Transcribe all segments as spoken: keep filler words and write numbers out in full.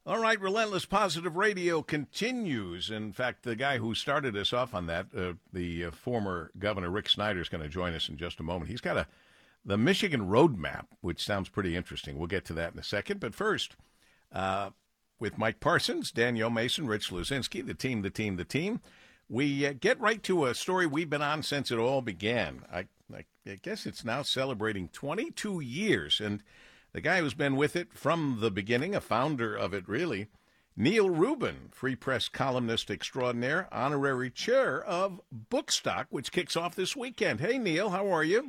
All right, Relentless Positive Radio continues. In fact, the guy who started us off on that, uh, the uh, former Governor Rick Snyder, is going to join us in just a moment. He's got a the Michigan Roadmap, which sounds pretty interesting. We'll get to that in a second. But first, uh, with Mike Parsons, Danielle Mason, Rich Luzinski, the team, the team, the team, we uh, get right to a story we've been on since it all began. I, I, I guess it's now celebrating twenty-two years, and the guy who's been with it from the beginning, a founder of it, really, Neil Rubin, Free Press columnist extraordinaire, honorary chair of Bookstock, which kicks off this weekend. Hey, Neil, how are you?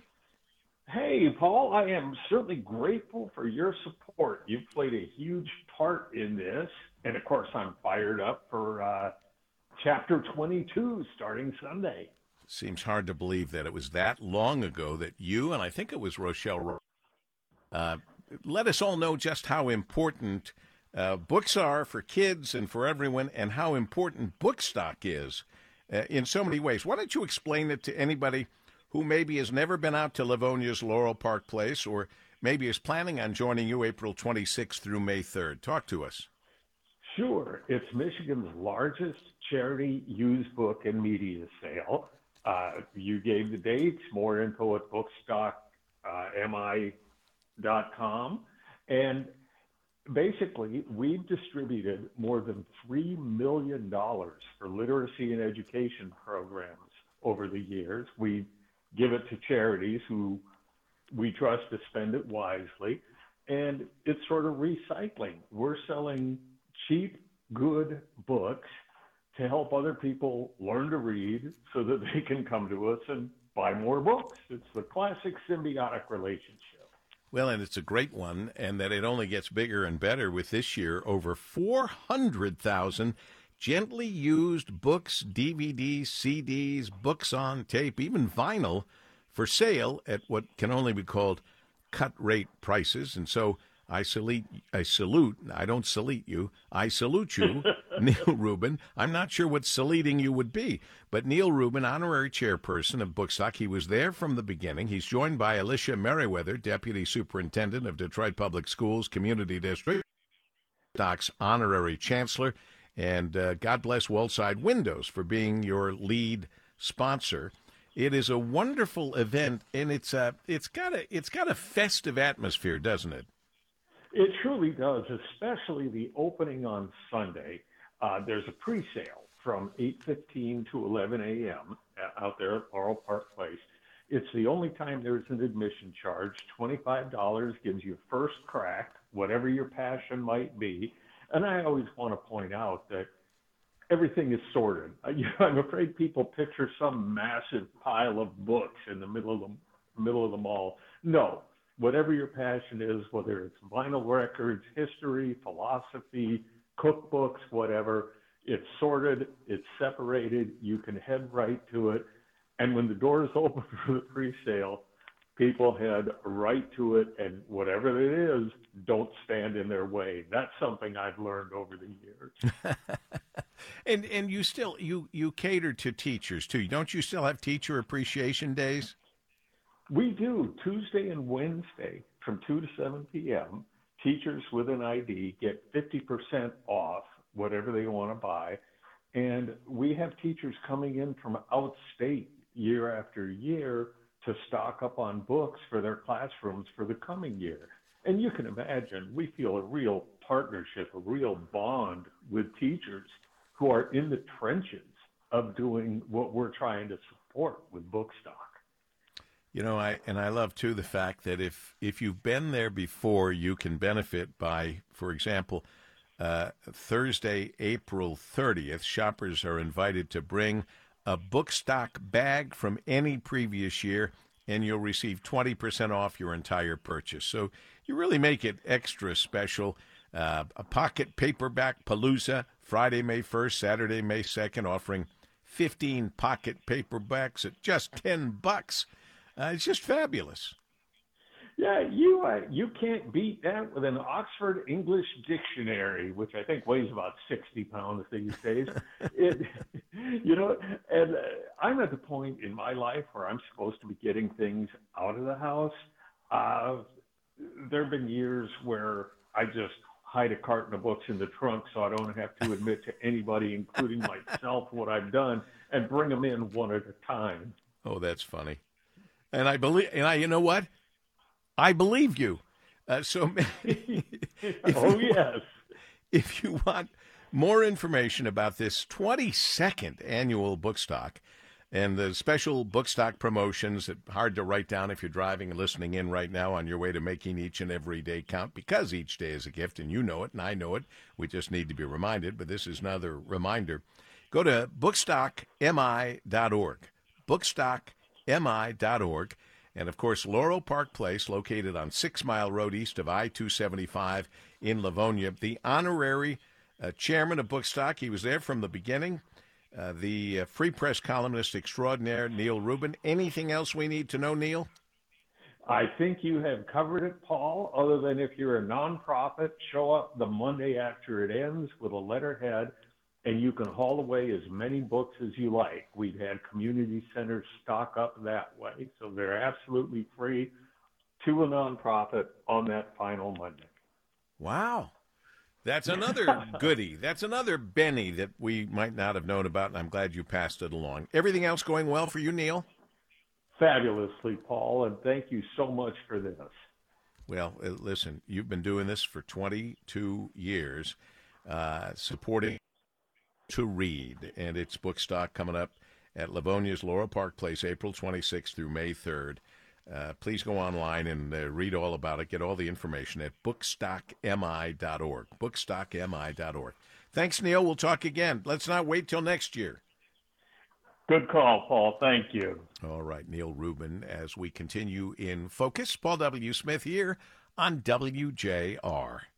Hey, Paul, I am certainly grateful for your support. You've played a huge part in this. And, of course, I'm fired up for uh, Chapter twenty-two starting Sunday. Seems hard to believe that it was that long ago that you, and I think it was Rochelle, uh, let us all know just how important uh, books are for kids and for everyone, and how important Bookstock is uh, in so many ways. Why don't you explain it to anybody who maybe has never been out to Livonia's Laurel Park Place, or maybe is planning on joining you April twenty-sixth through May third? Talk to us. Sure. It's Michigan's largest charity used book and media sale. Uh, you gave the dates, more info at bookstock M I dot com. And basically, we've distributed more than three million dollars for literacy and education programs over the years. We give it to charities who we trust to spend it wisely. And it's sort of recycling. We're selling cheap, good books to help other people learn to read so that they can come to us and buy more books. It's the classic symbiotic relationship. Well, and it's a great one, and that it only gets bigger and better with this year over four hundred thousand gently used books, D V Ds, C Ds, books on tape, even vinyl for sale at what can only be called cut-rate prices. And so I salute, I salute, I don't salute you, I salute you, Neil Rubin. I'm not sure what saluting you would be, but Neil Rubin, honorary chairperson of Bookstock, he was there from the beginning. He's joined by Alicia Merriweather, deputy superintendent of Detroit Public Schools Community District, Bookstock's honorary chancellor, and uh, God bless Wallside Windows for being your lead sponsor. It is a wonderful event, and it's a, it's got a, it's got a festive atmosphere, doesn't it? It truly does, especially the opening on Sunday. Uh, there's a pre-sale from eight fifteen to eleven a.m. out there at Laurel Park Place. It's the only time there's an admission charge. twenty-five dollars gives you first crack, whatever your passion might be. And I always want to point out that everything is sorted. I'm afraid people picture some massive pile of books in the middle of the middle of the mall. No. Whatever your passion is, whether it's vinyl records, history, philosophy, cookbooks, whatever, it's sorted, it's separated, you can head right to it. And when the doors open for the pre-sale, people head right to it, and whatever it is, don't stand in their way. That's something I've learned over the years. and and you still, you, you cater to teachers, too. Don't you still have teacher appreciation days? We do. Tuesday and Wednesday from two to seven p.m., teachers with an I D get fifty percent off whatever they want to buy. And we have teachers coming in from outstate year after year to stock up on books for their classrooms for the coming year. And you can imagine, we feel a real partnership, a real bond with teachers who are in the trenches of doing what we're trying to support with Bookstock. You know, I and I love, too, the fact that if, if you've been there before, you can benefit by, for example, uh, Thursday, April thirtieth, shoppers are invited to bring a Bookstock bag from any previous year, and you'll receive twenty percent off your entire purchase. So you really make it extra special. Uh, a pocket paperback palooza, Friday, May first, Saturday, May second, offering fifteen pocket paperbacks at just ten bucks. Uh, it's just fabulous. Yeah, you uh, you can't beat that with an Oxford English Dictionary, which I think weighs about sixty pounds these days. it, you know, and uh, I'm at the point in my life where I'm supposed to be getting things out of the house. Uh, there have been years where I just hide a carton of books in the trunk so I don't have to admit to anybody, including myself, what I've done, and bring them in one at a time. Oh, that's funny. And I believe, and I, you know what? I believe you. Uh, so, oh, you, yes. If you want more information about this twenty-second annual Bookstock and the special Bookstock promotions that hard to write down if you're driving and listening in right now on your way to making each and every day count, because each day is a gift, and you know it and I know it. We just need to be reminded, but this is another reminder. Go to bookstock m i dot org, bookstock m i dot org. And, of course, Laurel Park Place, located on Six Mile Road east of I two seventy-five in Livonia. The honorary uh, chairman of Bookstock, he was there from the beginning. Uh, the uh, Free Press columnist extraordinaire, Neil Rubin. Anything else we need to know, Neil? I think you have covered it, Paul, other than if you're a nonprofit, show up the Monday after it ends with a letterhead, and you can haul away as many books as you like. We've had community centers stock up that way, so they're absolutely free to a nonprofit on that final Monday. Wow. That's another goodie. That's another Benny that we might not have known about, and I'm glad you passed it along. Everything else going well for you, Neil? Fabulously, Paul, and thank you so much for this. Well, uh, listen, you've been doing this for twenty-two years, uh, supporting to read, and it's Bookstock coming up at Livonia's Laurel Park Place, April twenty-sixth through May third. Uh, please go online and uh, read all about it. Get all the information at bookstock m i dot org, bookstock m i dot org. Thanks, Neil. We'll talk again. Let's not wait till next year. Good call, Paul. Thank you. All right, Neil Rubin, as we continue in Focus. Paul W. Smith here on W J R.